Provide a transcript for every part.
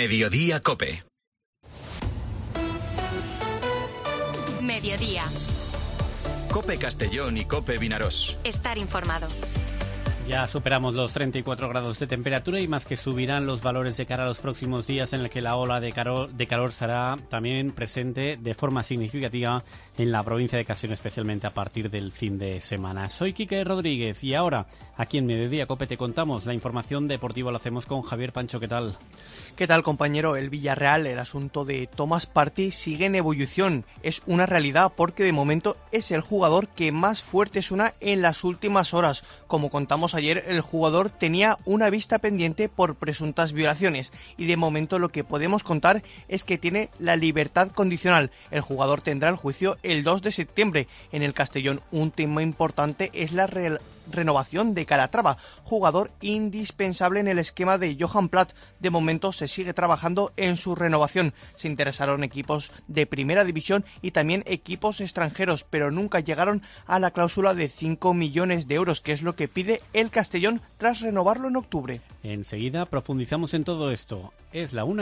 Mediodía COPE. Mediodía. COPE Castellón y COPE Vinarós. Estar informado. Ya superamos los 34 grados de temperatura y más que subirán los valores de cara a los próximos días, en el que la ola de calor será también presente de forma significativa en la provincia de Castellón, especialmente a partir del fin de semana. Soy Quique Rodríguez y ahora, aquí en Mediodía COPE, te contamos la información deportiva. Lo hacemos con Javier Pancho. ¿Qué tal? ¿Qué tal, compañero? El Villarreal, el asunto de Thomas Partey sigue en ebullición. Es una realidad porque de momento es el jugador que más fuerte suena en las últimas horas. Como contamos ayer, el jugador tenía una vista pendiente por presuntas violaciones y de momento lo que podemos contar es que tiene la libertad condicional. El jugador tendrá el juicio el 2 de septiembre. En el Castellón, un tema importante es la renovación de Calatrava, jugador indispensable en el esquema de Johan Plat. De momento se sigue trabajando en su renovación. Se interesaron equipos de primera división y también equipos extranjeros, pero nunca llegaron a la cláusula de 5 millones de euros, que es lo que pide el Castellón tras renovarlo en octubre. Enseguida profundizamos en todo esto. Es la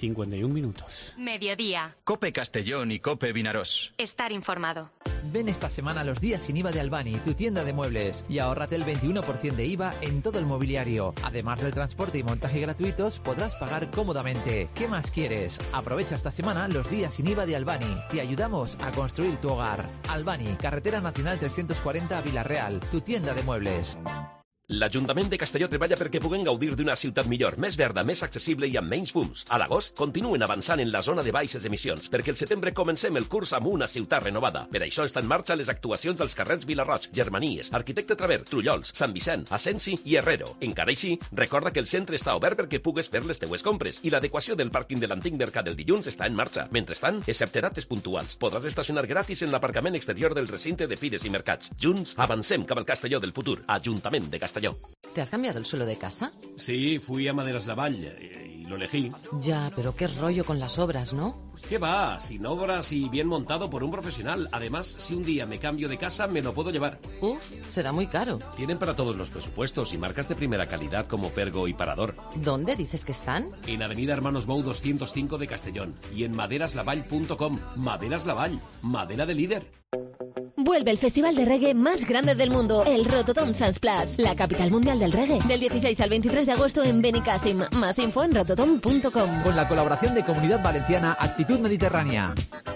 1:51. Mediodía. COPE Castellón y COPE Vinarós. Estar informado. Ven esta semana a los días sin IVA de Albani, tu tienda de muebles, y ahórrate el 21% de IVA en todo el mobiliario. Además del transporte y montaje gratuitos, podrás pagar cómodamente. ¿Qué más quieres? Aprovecha esta semana los días sin IVA de Albani. Te ayudamos a construir tu hogar. Albani, Carretera Nacional 340 a Vila-real, tu tienda de muebles. L'Ajuntament de Castelló treballa perquè puguem gaudir d'una ciutat millor, més verda, més accessible i amb menys fums. A l'agost, continuen avançant en la zona de baixes emissions, perquè el setembre comencem el curs amb una ciutat renovada. Per això estan en marxa les actuacions als carrers Vilarroig, Germanies, Arquitecte Traver, Trullols, Sant Vicent, Asensi i Herrero. Encara així, recorda que el centre està obert perquè pugues fer les teues compres i l'adequació del pàrquing de l'antic mercat del dilluns està en marxa. Mentrestant, excepte dates puntuals, podràs estacionar gratis en l'aparcament exterior del recinte de fires i mercats. Junts, avancem cap al Castelló del futur. Ajuntament de Castelló. ¿Te has cambiado el suelo de casa? Sí, fui a Maderas Laval y lo elegí. Ya, pero qué rollo con las obras, ¿no? ¿Qué va? Sin obras y bien montado por un profesional. Además, si un día me cambio de casa, me lo puedo llevar. Uf, será muy caro. Tienen para todos los presupuestos y marcas de primera calidad como Pergo y Parador. ¿Dónde dices que están? En Avenida Hermanos Bou 205 de Castellón y en maderaslaval.com. Maderas Laval, madera de líder. Vuelve el festival de reggae más grande del mundo, el Rototom Sunsplash, la capital mundial del reggae, del 16 al 23 de agosto en Benicàssim. Más info en rototom.com. Con la colaboración de Comunidad Valenciana Actitud Mediterránea.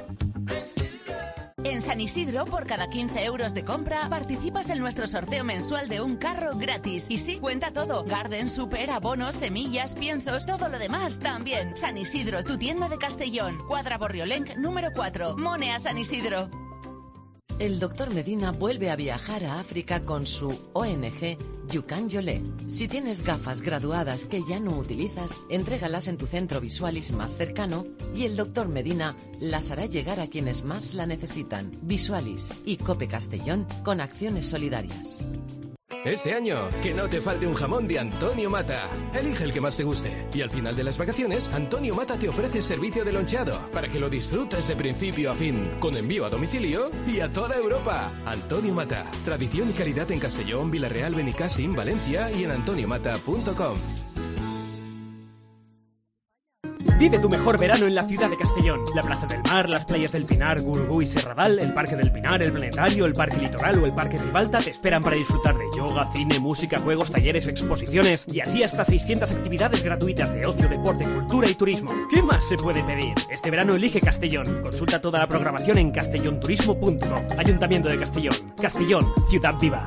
En San Isidro, por cada 15 euros de compra, participas en nuestro sorteo mensual de un carro gratis. Y sí, cuenta todo. Garden, super, abonos, semillas, piensos, todo lo demás también. San Isidro, tu tienda de Castellón. Cuadra Borriolenc, número 4. Mone a San Isidro. El doctor Medina vuelve a viajar a África con su ONG Yukan Yolé. Si tienes gafas graduadas que ya no utilizas, entrégalas en tu centro Visualis más cercano y el doctor Medina las hará llegar a quienes más la necesitan. Visualis y COPE Castellón con acciones solidarias. Este año, que no te falte un jamón de Antonio Mata. Elige el que más te guste. Y al final de las vacaciones, Antonio Mata te ofrece servicio de loncheado para que lo disfrutes de principio a fin, con envío a domicilio y a toda Europa. Antonio Mata. Tradición y calidad en Castellón, Vila-real, Benicàssim, Valencia y en antoniomata.com. Vive tu mejor verano en la ciudad de Castellón. La Plaza del Mar, las playas del Pinar, Gurugú y Serradal, el Parque del Pinar, el Planetario, el Parque Litoral o el Parque Ribalta te esperan para disfrutar de yoga, cine, música, juegos, talleres, exposiciones y así hasta 600 actividades gratuitas de ocio, deporte, cultura y turismo. ¿Qué más se puede pedir? Este verano elige Castellón. Consulta toda la programación en castellonturismo.com. Ayuntamiento de Castellón. Castellón, ciudad viva.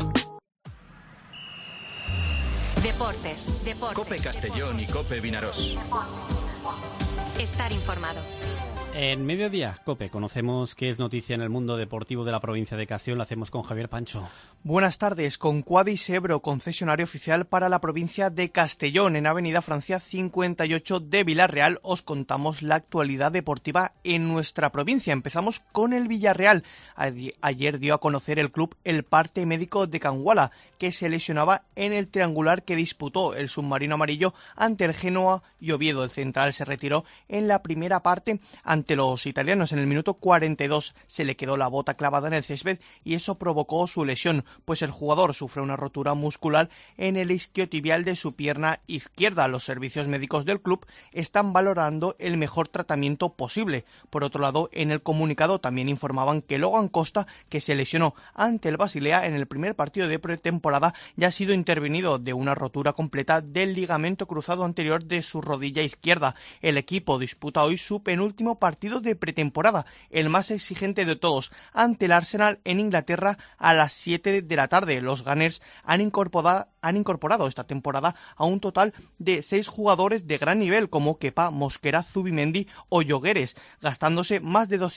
Deportes. COPE Castellón y COPE Vinarós. Estar informado. En Mediodía COPE conocemos qué es noticia en el mundo deportivo de la provincia de Castellón. Lo hacemos con Javier Pancho. Buenas tardes. Con Quadis Ebro, concesionario oficial para la provincia de Castellón, en Avenida Francia 58 de Vila-real, os contamos la actualidad deportiva en nuestra provincia. Empezamos con el Villarreal. Ayer dio a conocer el club el parte médico de Canguala, que se lesionaba en el triangular que disputó el submarino amarillo ante el Génova y Oviedo. El central se retiró en la primera parte ante ante los italianos. En el minuto 42 se le quedó la bota clavada en el césped y eso provocó su lesión, pues el jugador sufre una rotura muscular en el isquiotibial de su pierna izquierda. Los servicios médicos del club están valorando el mejor tratamiento posible. Por otro lado, en el comunicado también informaban que Logan Costa, que se lesionó ante el Basilea en el primer partido de pretemporada, ya ha sido intervenido de una rotura completa del ligamento cruzado anterior de su rodilla izquierda. El equipo disputa hoy su penúltimo partido de pretemporada, el más exigente de todos, ante el Arsenal en Inglaterra a las 7 de la tarde. Los Gunners han incorporado esta temporada a un total de 6 jugadores de gran nivel como Kepa, Mosquera, Zubimendi o Llogueres, gastándose más de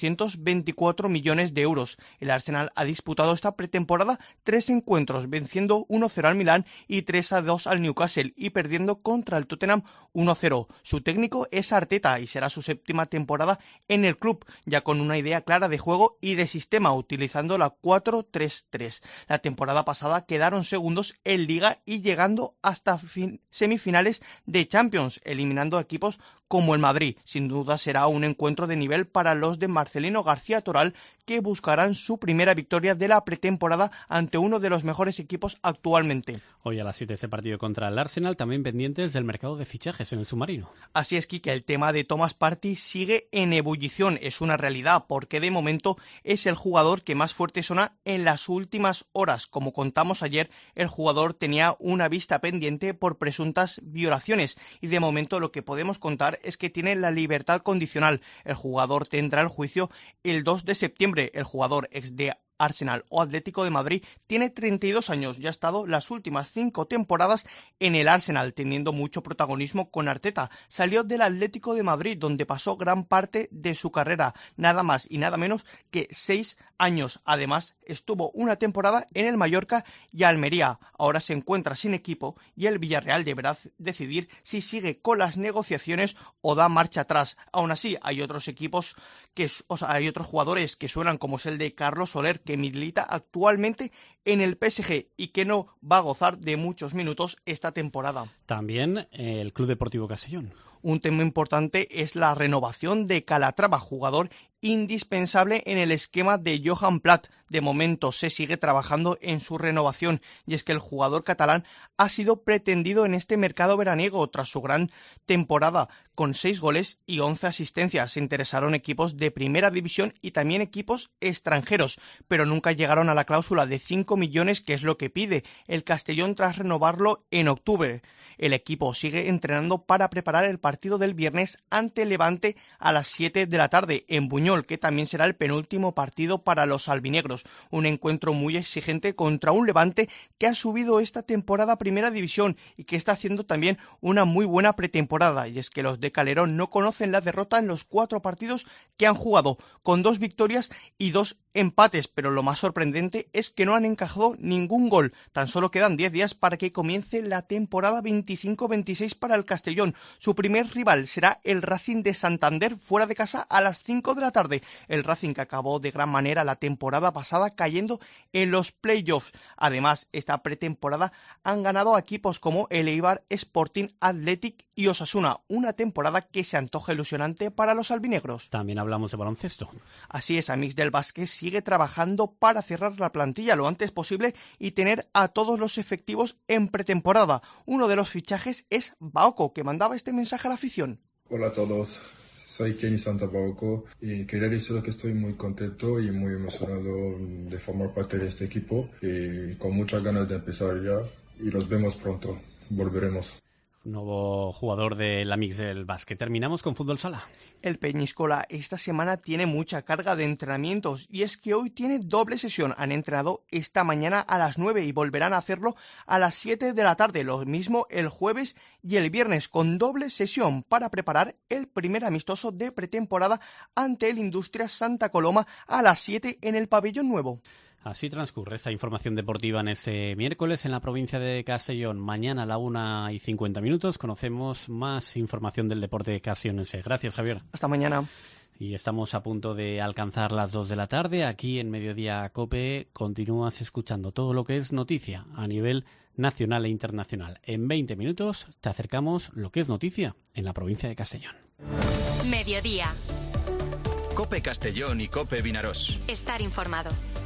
224 millones de euros. El Arsenal ha disputado esta pretemporada 3 encuentros, venciendo 1-0 al Milán y 3-2 al Newcastle y perdiendo contra el Tottenham 1-0. Su técnico es Arteta y será su 7ª temporada en el club, ya con una idea clara de juego y de sistema, utilizando la 4-3-3. La temporada pasada quedaron segundos en Liga y llegando hasta semifinales de Champions, eliminando equipos como el Madrid. Sin duda será un encuentro de nivel para los de Marcelino García Toral, que buscarán su primera victoria de la pretemporada ante uno de los mejores equipos actualmente. Hoy a las 7 ese partido contra el Arsenal, también pendientes del mercado de fichajes en el submarino. Así es, Quique, el tema de Thomas Partey sigue en ebullición, es una realidad, porque de momento es el jugador que más fuerte suena en las últimas horas. Como contamos ayer, el jugador tenía una vista pendiente por presuntas violaciones y de momento lo que podemos contar es que tiene la libertad condicional. El jugador tendrá el juicio el 2 de septiembre. El jugador ex de Arsenal o Atlético de Madrid tiene 32 años y ha estado las últimas 5 temporadas en el Arsenal, teniendo mucho protagonismo con Arteta. Salió del Atlético de Madrid, donde pasó gran parte de su carrera, nada más y nada menos que 6 años. Además, estuvo una temporada en el Mallorca y Almería. Ahora se encuentra sin equipo y el Villarreal deberá decidir si sigue con las negociaciones o da marcha atrás. Aún así, hay otros equipos hay otros jugadores que suenan, como es el de Carlos Soler, que milita actualmente en el PSG y que no va a gozar de muchos minutos esta temporada. También el Club Deportivo Castellón. Un tema importante es la renovación de Calatrava, jugador indispensable en el esquema de Johan Plat. De momento se sigue trabajando en su renovación y es que el jugador catalán ha sido pretendido en este mercado veraniego tras su gran temporada con 6 goles y 11 asistencias. Se interesaron equipos de primera división y también equipos extranjeros, pero nunca llegaron a la cláusula de 5 millones que es lo que pide el Castellón tras renovarlo en octubre. El equipo sigue entrenando para preparar el partido del viernes ante Levante a las 7 de la tarde en Buñol, que también será el penúltimo partido para los albinegros. Un encuentro muy exigente contra un Levante que ha subido esta temporada a primera división y que está haciendo también una muy buena pretemporada. Y es que los de Calderón no conocen la derrota en los 4 partidos que han jugado, con 2 victorias y 2 empates, pero lo más sorprendente es que no han encajado ningún gol. Tan solo quedan 10 días para que comience la temporada 25-26 para el Castellón. Su primer rival será el Racing de Santander fuera de casa a las 5 de la tarde. El Racing, que acabó de gran manera la temporada pasada cayendo en los playoffs. Además, esta pretemporada han ganado a equipos como el Eibar, Sporting, Athletic y Osasuna. Una temporada que se antoja ilusionante para los albinegros. También hablamos de baloncesto. Así es, Amix del Básquet sigue trabajando para cerrar la plantilla lo antes posible y tener a todos los efectivos en pretemporada. Uno de los fichajes es Baoko, que mandaba este mensaje a la afición. Hola a todos, soy Kenny Santabaoko y quería decir que estoy muy contento y muy emocionado de formar parte de este equipo y con muchas ganas de empezar ya y los vemos pronto, volveremos. Nuevo jugador del Amix del Básquet. Terminamos con fútbol sala. El Peñíscola esta semana tiene mucha carga de entrenamientos y es que hoy tiene doble sesión. Han entrenado esta mañana a las 9 y volverán a hacerlo a las 7 de la tarde. Lo mismo el jueves y el viernes con doble sesión para preparar el primer amistoso de pretemporada ante el Industrias Santa Coloma a las 7 en el Pabellón Nuevo. Así transcurre esta información deportiva en ese miércoles en la provincia de Castellón. Mañana a la 1:50 conocemos más información del deporte castellonense. Gracias, Javier. Hasta mañana. Y estamos a punto de alcanzar las 2 de la tarde. Aquí en Mediodía COPE continúas escuchando todo lo que es noticia a nivel nacional e internacional. En 20 minutos te acercamos lo que es noticia en la provincia de Castellón. Mediodía. Cope Castellón y Cope Vinarós. Estar informado.